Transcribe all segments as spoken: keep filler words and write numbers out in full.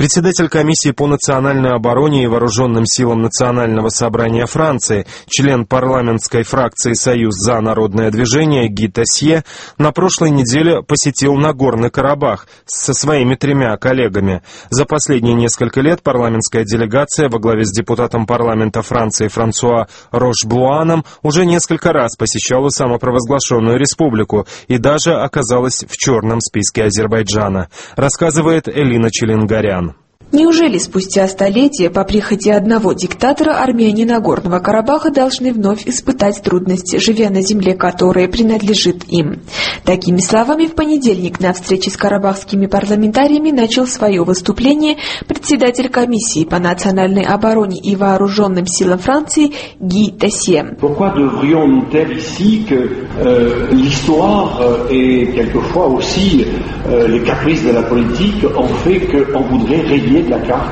Председатель комиссии по национальной обороне и вооруженным силам Национального собрания Франции, член парламентской фракции «Союз за народное движение» Ги Тесье на прошлой неделе посетил Нагорный Карабах со своими тремя коллегами. За последние несколько лет парламентская делегация во главе с депутатом парламента Франции Франсуа Рош-Блуаном уже несколько раз посещала самопровозглашенную республику и даже оказалась в черном списке Азербайджана, рассказывает Элина Челенгарян. Неужели спустя столетия по прихоти одного диктатора армяне Нагорного Карабаха должны вновь испытать трудности, живя на земле, которая принадлежит им? Такими словами в понедельник на встрече с карабахскими парламентариями начал свое выступление председатель комиссии по национальной обороне и вооруженным силам Франции Ги Тесье. Pourquoi devrions-nous taire ici que euh, l'histoire et quelquefois aussi euh, les caprices de la politique ont fait qu'on voudrait rayer.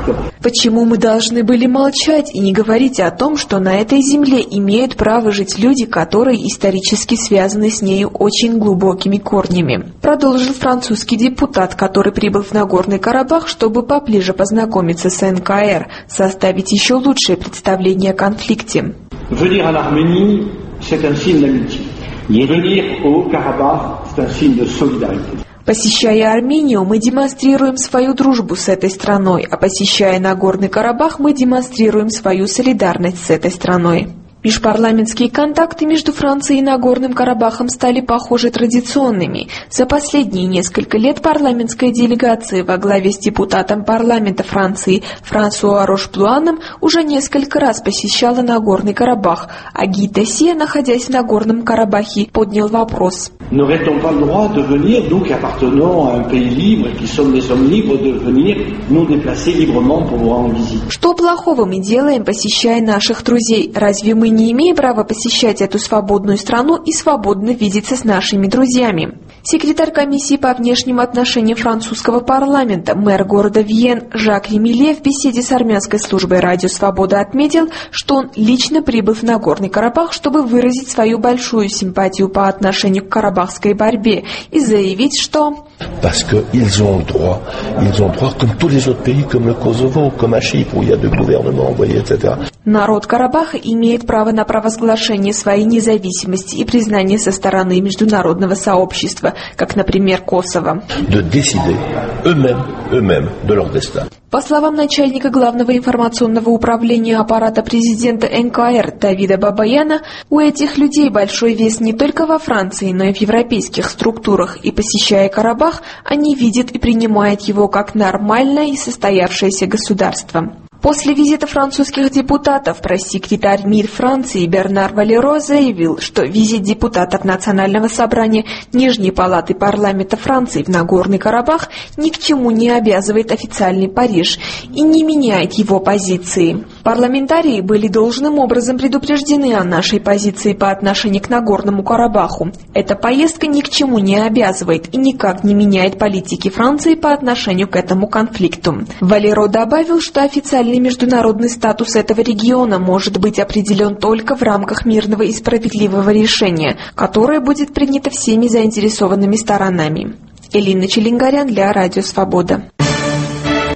Почему мы должны были молчать и не говорить о том, что на этой земле имеют право жить люди, которые исторически связаны с нею очень глубокими корнями? Продолжил французский депутат, который прибыл в Нагорный Карабах, чтобы поближе познакомиться с эн ка эр, составить еще лучшее представление о конфликте. Venir en Arménie, c'est un signe d'amitié. Venir au Karabakh, c'est un signe de solidarité. Посещая Армению, мы демонстрируем свою дружбу с этой страной, а посещая Нагорный Карабах, мы демонстрируем свою солидарность с этой страной. Межпарламентские контакты между Францией и Нагорным Карабахом стали, похоже, традиционными. За последние несколько лет парламентская делегация во главе с депутатом парламента Франции Франсуа Рош-Блуаном уже несколько раз посещала Нагорный Карабах, а Ги Тесье, находясь в Нагорном Карабахе, поднял вопрос. N'aurait-on pas le droit de venir, nous qui appartenons à un pays libre et qui sommes des hommes libres, de venir nous déplacer librement pour vous rendre visite? Что плохого мы делаем, посещая наших друзей? Разве мы не имеем права посещать эту свободную страну и свободно видеться с нашими друзьями? Секретарь комиссии по внешним отношениям французского парламента, мэр города Вьен Жак Ремиле в беседе с армянской службой «Радио Свобода» отметил, что он лично прибыл в Нагорный Карабах, чтобы выразить свою большую симпатию по отношению к карабахской борьбе и заявить, что... Parce qu'ils ont le droit, ils ont le droit, comme tous les autres pays, comme le Kosovo, comme à Chypre, où il y a deux gouvernements envoyés, et cetera. Народ Карабаха имеет право на провозглашение своей независимости и признание со стороны международного сообщества, как, например, Косово. De décider eux-mêmes, eux-mêmes de leur destin. По словам начальника главного информационного управления аппарата президента эн ка эр Давида Бабаяна, у этих людей большой вес не только во Франции, но и в европейских структурах, и, посещая Карабах, они видят и принимают его как нормальное и состоявшееся государство. После визита французских депутатов пресс-секретарь МИД Франции Бернар Валеро заявил, что визит депутатов Национального собрания Нижней палаты парламента Франции в Нагорный Карабах ни к чему не обязывает официальный Париж и не меняет его позиции. Парламентарии были должным образом предупреждены о нашей позиции по отношению к Нагорному Карабаху. Эта поездка ни к чему не обязывает и никак не меняет политики Франции по отношению к этому конфликту. Валеро добавил, что официальный международный статус этого региона может быть определен только в рамках мирного и справедливого решения, которое будет принято всеми заинтересованными сторонами. Элина Челенгарян для Радио Свобода.